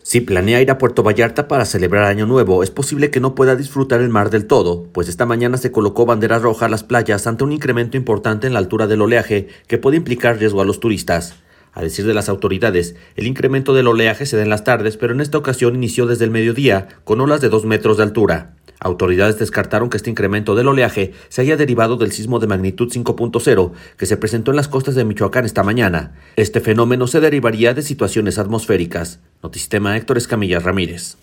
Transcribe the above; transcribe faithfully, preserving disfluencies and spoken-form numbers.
Si planea ir a Puerto Vallarta para celebrar Año Nuevo, es posible que no pueda disfrutar el mar del todo, pues esta mañana se colocó bandera roja a las playas ante un incremento importante en la altura del oleaje que puede implicar riesgo a los turistas. A decir de las autoridades, el incremento del oleaje se da en las tardes, pero en esta ocasión inició desde el mediodía, con olas de dos metros de altura. Autoridades descartaron que este incremento del oleaje se haya derivado del sismo de magnitud cinco punto cero que se presentó en las costas de Michoacán esta mañana. Este fenómeno se derivaría de situaciones atmosféricas. Notisistema Héctor Escamilla Ramírez.